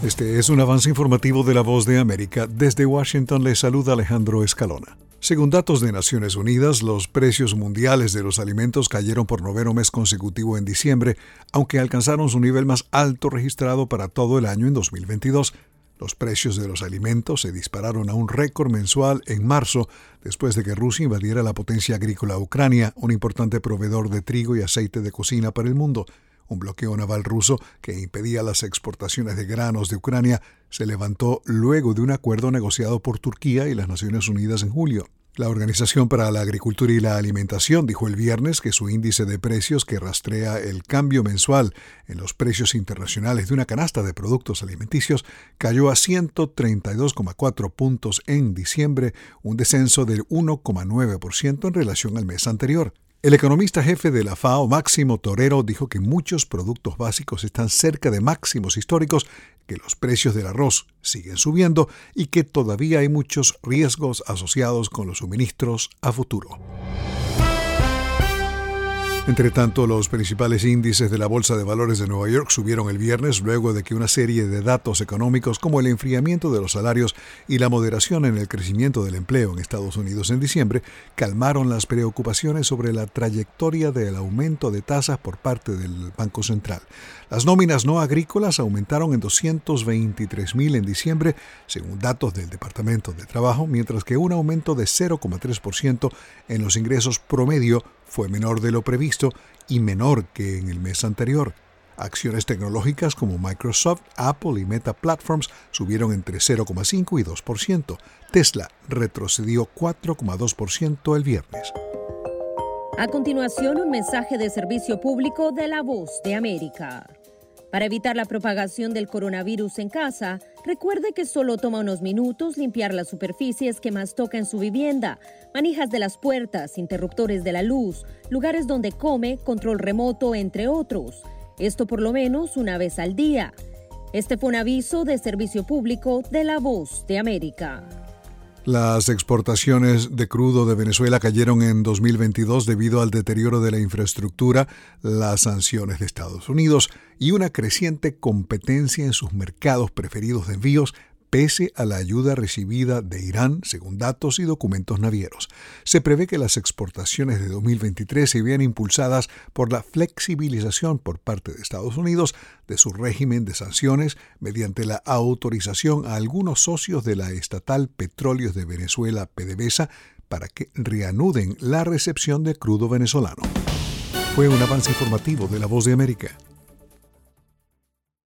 Este es un avance informativo de La Voz de América. Desde Washington les saluda Alejandro Escalona. Según datos de Naciones Unidas, los precios mundiales de los alimentos cayeron por noveno mes consecutivo en diciembre, aunque alcanzaron su nivel más alto registrado para todo el año en 2022. Los precios de los alimentos se dispararon a un récord mensual en marzo, después de que Rusia invadiera la potencia agrícola Ucrania, un importante proveedor de trigo y aceite de cocina para el mundo. Un bloqueo naval ruso que impedía las exportaciones de granos de Ucrania se levantó luego de un acuerdo negociado por Turquía y las Naciones Unidas en julio. La Organización para la Agricultura y la Alimentación dijo el viernes que su índice de precios, que rastrea el cambio mensual en los precios internacionales de una canasta de productos alimenticios, cayó a 132,4 puntos en diciembre, un descenso del 1,9% en relación al mes anterior. El economista jefe de la FAO, Máximo Torero, dijo que muchos productos básicos están cerca de máximos históricos, que los precios del arroz siguen subiendo y que todavía hay muchos riesgos asociados con los suministros a futuro. Entre tanto, los principales índices de la Bolsa de Valores de Nueva York subieron el viernes luego de que una serie de datos económicos como el enfriamiento de los salarios y la moderación en el crecimiento del empleo en Estados Unidos en diciembre calmaron las preocupaciones sobre la trayectoria del aumento de tasas por parte del Banco Central. Las nóminas no agrícolas aumentaron en 223,000 en diciembre, según datos del Departamento de Trabajo, mientras que un aumento de 0,3% en los ingresos promedio fue menor de lo previsto y menor que en el mes anterior. Acciones tecnológicas como Microsoft, Apple y Meta Platforms subieron entre 0,5 y 2%. Tesla retrocedió 4,2% el viernes. A continuación, un mensaje de servicio público de La Voz de América. Para evitar la propagación del coronavirus en casa, recuerde que solo toma unos minutos limpiar las superficies que más toca en su vivienda, manijas de las puertas, interruptores de la luz, lugares donde come, control remoto, entre otros. Esto por lo menos una vez al día. Este fue un aviso de servicio público de La Voz de América. Las exportaciones de crudo de Venezuela cayeron en 2022 debido al deterioro de la infraestructura, las sanciones de Estados Unidos y una creciente competencia en sus mercados preferidos de envíos, pese a la ayuda recibida de Irán, según datos y documentos navieros. Se prevé que las exportaciones de 2023 se vean impulsadas por la flexibilización por parte de Estados Unidos de su régimen de sanciones mediante la autorización a algunos socios de la estatal Petróleos de Venezuela, PDVSA, para que reanuden la recepción de crudo venezolano. Fue un avance informativo de La Voz de América.